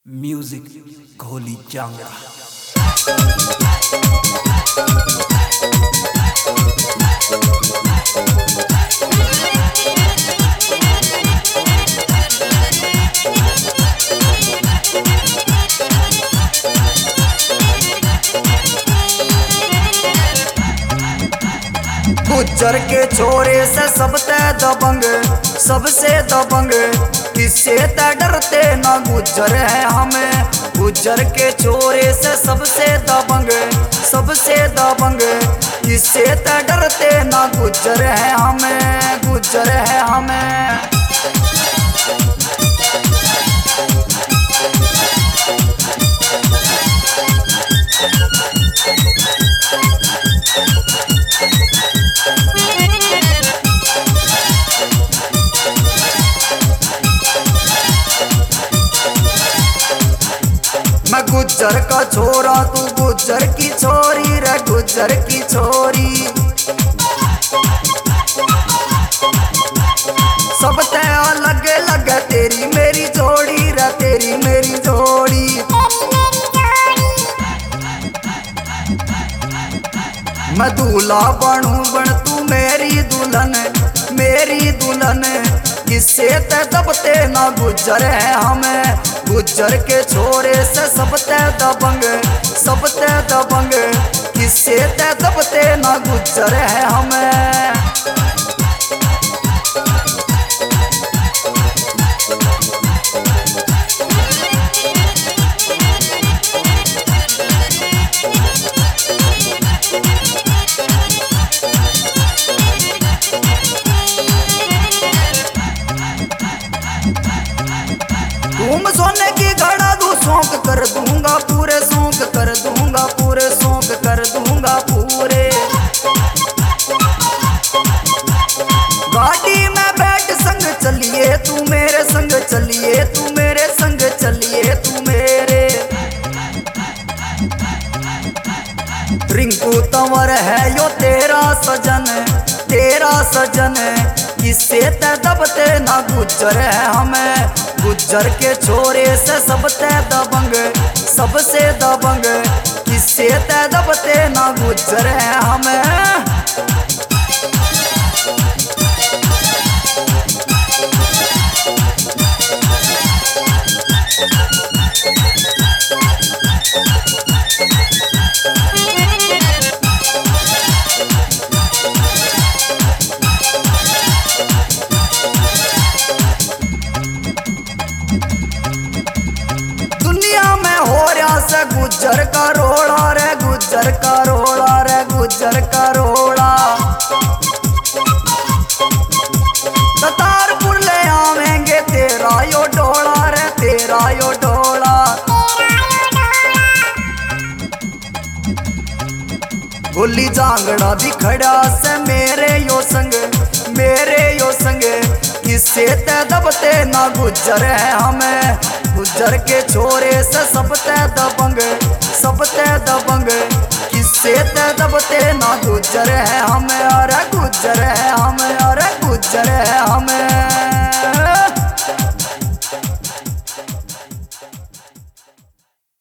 Music घोली चांगड़ा। गुज्जर के छोरे से सबसे दबंग, सबसे दबंग किससे ते डरते ना गुज्जर है हमें। गुज्जर के छोरे से सबसे दबंग, सबसे दबंग किससे ते डरते ना गुज्जर है हमें, गुज्जर है हमें। मैं गुज्जर का छोरा तू गुज्जर की छोरी रे, गुज्जर की छोरी। सब ते अलग अलग तेरी मेरी जोड़ी रे, तेरी मेरी जोड़ी। मैं दूल्हा बनूं बन तू मेरी दुल्हन, मेरी दुल्हन किससे ते दबते ना गुज्जर है हमें। गुज्जर के छोरे से सबते दबंग, सबते दबंग किससे ते दबते ना गुज्जर है हमें। तुम सोने की घड़ा दू शौक कर दूंगा पूरे, शौक कर दूंगा पूरे, शौक कर दूंगा पूरे। गाड़ी में बैठ संग चलिए तू मेरे संग, चलिए तू मेरे संग, चलिए तू मेरे। रिंकू तंवर है यो तेरा सजन, तेरा सजन किससे ते दबते ना गुज्जर है हमें। गुज्जर के छोरे से सबसे दबंग, सबसे दबंग किससे ते दबते ना गुज्जर है हमें। दुनिया में हो रहा से गुज्जर का रोड़ा रे, गुज्जर का रोड़ा रे, गुज्जर का रोड़ा। तारपुर ले आवेंगे तेरा यो डोला रे, तेरा यो डोला। गोली जांगड़ा भी खड़ा से मेरे यो संग, मेरे यो संग किससे ते दबते ना गुज्जर है हमें। गुज्जर के छोरे से सबते दबंग, सबते दबंग किससे ते दबते ना गुज्जर है हमें। अरे गुज्जर है हमें, अरे गुज्जर है हमें।